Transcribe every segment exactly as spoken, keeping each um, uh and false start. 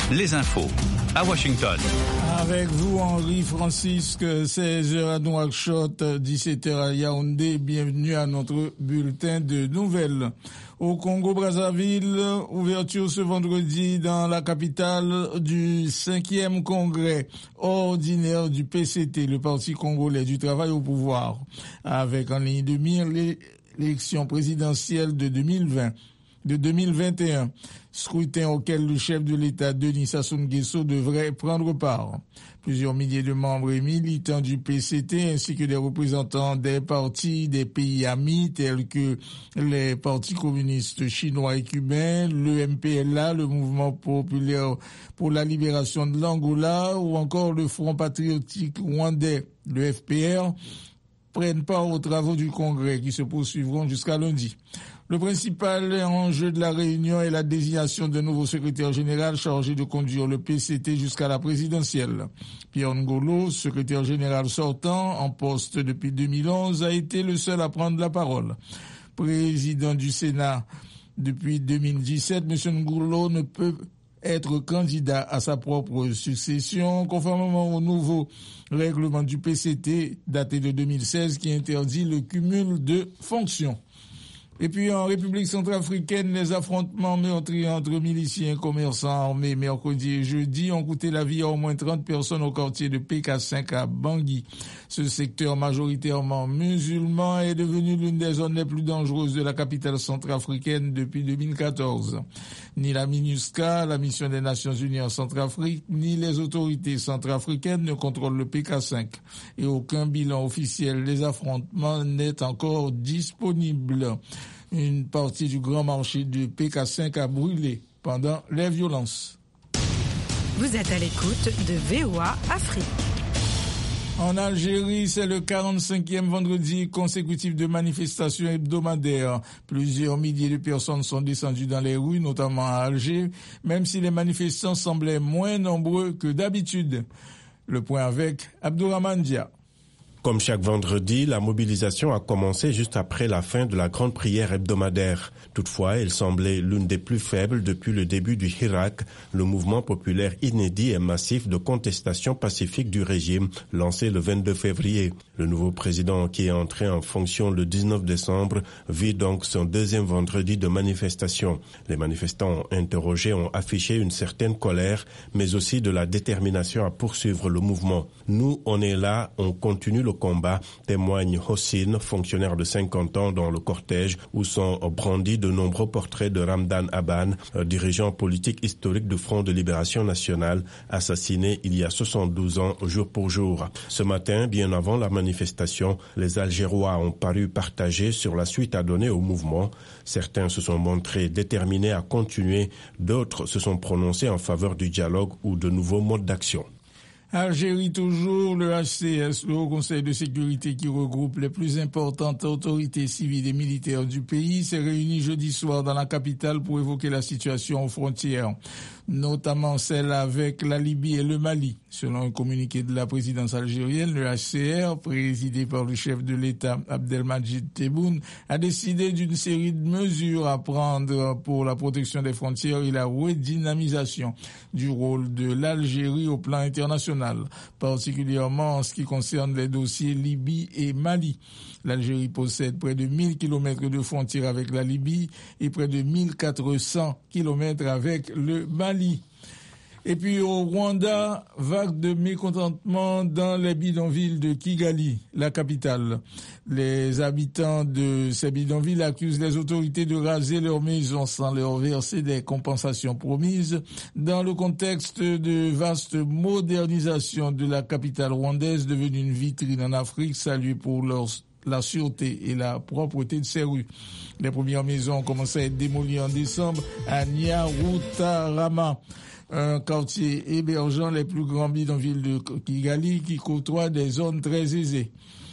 les infos à Washington. Avec vous, Henri Francisque, seize heures à Nouakchott, dix-sept heures à Yaoundé. Bienvenue à notre bulletin de nouvelles. Au Congo-Brazzaville, ouverture ce vendredi dans la capitale du cinquième congrès ordinaire du P C T, le Parti congolais du travail au pouvoir, avec en ligne de mire l'élection présidentielle de deux mille vingt. De deux mille vingt et un, scrutin auquel le chef de l'État, Denis Sassou Nguesso, devrait prendre part. Plusieurs milliers de membres et militants du P C T ainsi que des représentants des partis des pays amis tels que les partis communistes chinois et cubains, le M P L A, le Mouvement populaire pour la libération de l'Angola ou encore le Front patriotique rwandais, le F P R, prennent part aux travaux du Congrès qui se poursuivront jusqu'à lundi. Le principal enjeu de la réunion est la désignation d'un nouveau secrétaire général chargé de conduire le P C T jusqu'à la présidentielle. Pierre Ngolo, secrétaire général sortant, en poste depuis deux mille onze, a été le seul à prendre la parole. Président du Sénat depuis deux mille dix-sept, M. Ngolo ne peut être candidat à sa propre succession, conformément au nouveau règlement du P C T daté de deux mille seize qui interdit le cumul de fonctions. Et puis en République centrafricaine, les affrontements meurtriers entre miliciens et commerçants armés mercredi et jeudi ont coûté la vie à au moins trente personnes au quartier de P K cinq à Bangui. Ce secteur majoritairement musulman est devenu l'une des zones les plus dangereuses de la capitale centrafricaine depuis deux mille quatorze. Ni la MINUSCA, la mission des Nations Unies en Centrafrique, ni les autorités centrafricaines ne contrôlent le P K cinq. Et aucun bilan officiel des affrontements n'est encore disponible. Une partie du grand marché du P K cinq a brûlé pendant les violences. Vous êtes à l'écoute de V O A Afrique. En Algérie, c'est le quarante-cinquième vendredi consécutif de manifestations hebdomadaires. Plusieurs milliers de personnes sont descendues dans les rues, notamment à Alger, même si les manifestants semblaient moins nombreux que d'habitude. Le point avec Abdourahmane Dia. Comme chaque vendredi, la mobilisation a commencé juste après la fin de la grande prière hebdomadaire. Toutefois, elle semblait l'une des plus faibles depuis le début du Hirak, le mouvement populaire inédit et massif de contestation pacifique du régime lancé le vingt-deux février. Le nouveau président qui est entré en fonction le dix-neuf décembre vit donc son deuxième vendredi de manifestation. Les manifestants interrogés ont affiché une certaine colère, mais aussi de la détermination à poursuivre le mouvement. Nous, on est là, on continue le combat, témoigne Hossein, fonctionnaire de cinquante ans dans le cortège où sont brandis de nombreux portraits de Ramdan Aban, dirigeant politique historique du Front de Libération Nationale, assassiné il y a soixante-douze ans jour pour jour. Ce matin, bien avant la manifestation, les Algérois ont paru partagés sur la suite à donner au mouvement. Certains se sont montrés déterminés à continuer, d'autres se sont prononcés en faveur du dialogue ou de nouveaux modes d'action. Algérie toujours, le H C S, le Haut Conseil de sécurité qui regroupe les plus importantes autorités civiles et militaires du pays, s'est réuni jeudi soir dans la capitale pour évoquer la situation aux frontières, notamment celle avec la Libye et le Mali. Selon un communiqué de la présidence algérienne, le H C R, présidé par le chef de l'État Abdelmadjid Tebboune, a décidé d'une série de mesures à prendre pour la protection des frontières et la redynamisation du rôle de l'Algérie au plan international, particulièrement en ce qui concerne les dossiers Libye et Mali. L'Algérie possède près de mille kilomètres de frontières avec la Libye et près de mille quatre cents kilomètres avec le Mali. Et puis au Rwanda, vague de mécontentement dans les bidonvilles de Kigali, la capitale. Les habitants de ces bidonvilles accusent les autorités de raser leurs maisons sans leur verser des compensations promises dans le contexte de vaste modernisation de la capitale rwandaise devenue une vitrine en Afrique saluée pour leur la sûreté et la propreté de ses rues. Les premières maisons ont commencé à être démolies en décembre à Nyarutarama, un quartier hébergeant les plus grands bidonvilles de Kigali qui côtoient des zones très aisées.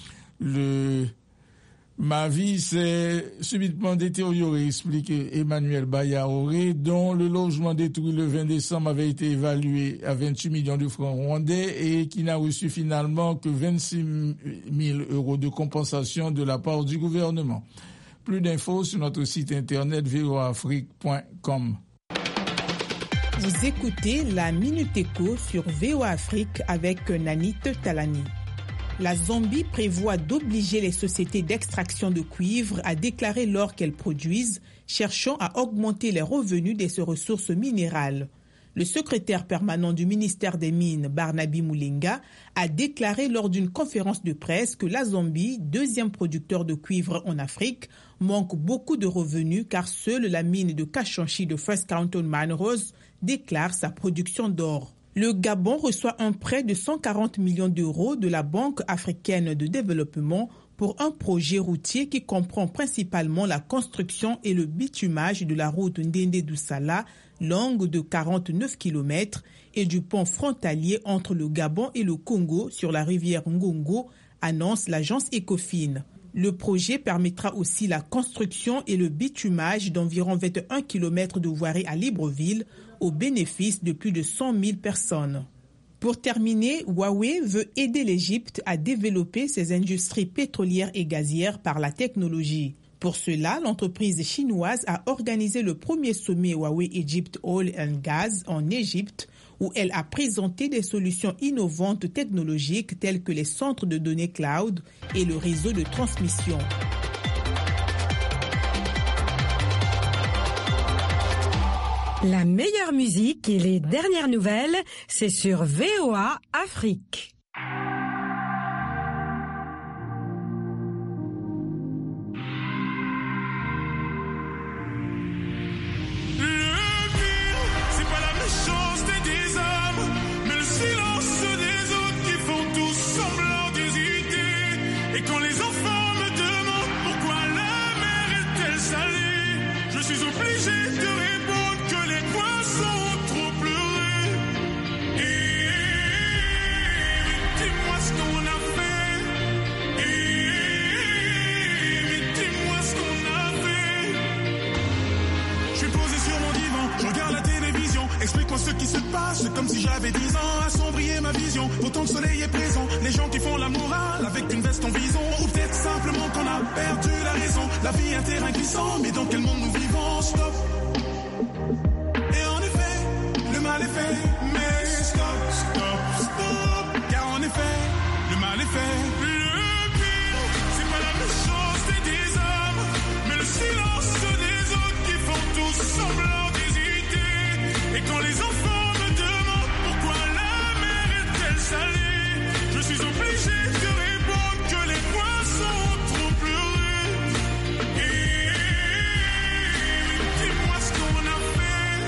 Le Ma vie s'est subitement détériorée, explique Emmanuel Bayaoré, dont le logement détruit le vingt décembre avait été évalué à vingt-huit millions de francs rwandais et qui n'a reçu finalement que vingt-six mille euros de compensation de la part du gouvernement. Plus d'infos sur notre site internet v o a afrique point com. Vous écoutez la Minute Éco sur V O A Afrique avec Nanit Talani. La Zambie prévoit d'obliger les sociétés d'extraction de cuivre à déclarer l'or qu'elles produisent, cherchant à augmenter les revenus de ces ressources minérales. Le secrétaire permanent du ministère des Mines, Barnaby Mulinga, a déclaré lors d'une conférence de presse que la Zambie, deuxième producteur de cuivre en Afrique, manque beaucoup de revenus car seule la mine de Kashanchi de First Quantum Minerals déclare sa production d'or. Le Gabon reçoit un prêt de cent quarante millions d'euros de la Banque africaine de développement pour un projet routier qui comprend principalement la construction et le bitumage de la route Ndende-Doussala, longue de quarante-neuf kilomètres, et du pont frontalier entre le Gabon et le Congo sur la rivière Ngongo, annonce l'agence Ecofin. Le projet permettra aussi la construction et le bitumage d'environ vingt et un kilomètres de voirie à Libreville, au bénéfice de plus de cent mille personnes. Pour terminer, Huawei veut aider l'Égypte à développer ses industries pétrolières et gazières par la technologie. Pour cela, l'entreprise chinoise a organisé le premier sommet Huawei Egypt Oil and Gas en Égypte, où elle a présenté des solutions innovantes technologiques telles que les centres de données cloud et le réseau de transmission. La meilleure musique et les dernières nouvelles, c'est sur V O A Afrique. Explique-moi ce qui se passe, c'est comme si j'avais dix ans, assombrir ma vision. Pourtant le soleil est présent, les gens qui font la morale avec une veste en vison. Ou peut-être simplement qu'on a perdu la raison. La vie est un terrain glissant, mais dans quel monde nous vivons? Stop. Et en effet, le mal est fait, mais stop, stop, stop. Car en effet, le mal est fait. Le pire, c'est pas la méchanceté des hommes, mais le silence des autres qui font tous semblant d'hésiter. Et quand les enfants me demandent pourquoi la mer est-elle salée, je suis obligé de répondre que les poissons ont trop pleuré. Et dis-moi ce qu'on a fait.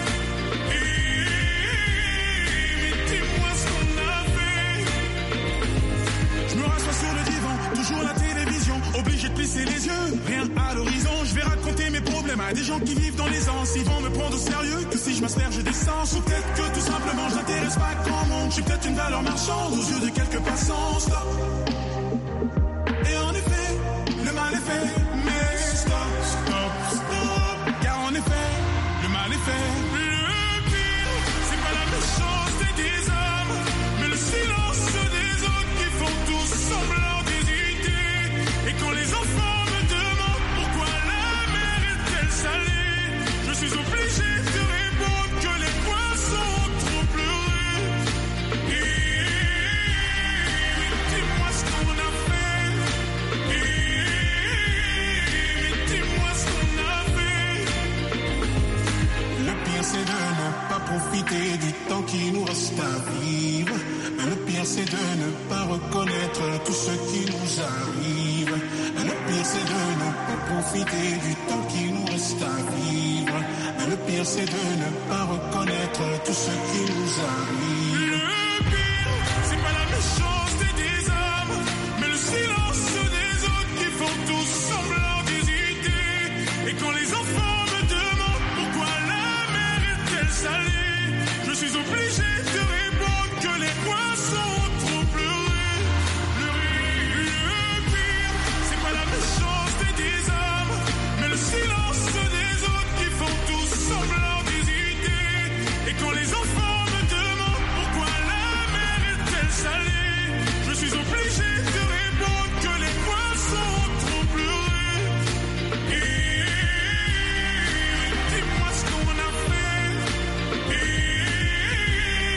Et dis-moi ce qu'on a fait. Je me rassois sur le divan, toujours la télévision, obligé de plisser les yeux, rien à l'horizon. Je vais raconter mes problèmes à des gens qui vivent dans les anses. Ils vont me prendre au sérieux que si je m'asperge d'essence. Ou peut-être que tout simplement je n'intéresse pas grand monde. Je suis peut-être une valeur marchande aux yeux de quelques passants. Stop. Et en effet, le mal est fait, mais stop, stop, stop. Car en effet, le mal est fait. Le pire, c'est pas la méchanceté des hommes, mais le silence des autres qui font tous semblant d'hésiter. Et quand les enfants me demandent pourquoi la mer est-elle salée, je suis obligé de répondre que les poissons ont trop pleuré. Et dis-moi ce qu'on a fait. Et dis-moi ce qu'on a fait. Le pire c'est de ne pas profiter du temps qui nous reste à vivre. Le pire c'est de ne pas reconnaître tout ce qui nous arrive. Le pire c'est de ne pas profiter du temps qui nous reste à vivre. Le pire c'est de ne pas reconnaître tout ce qui nous arrive.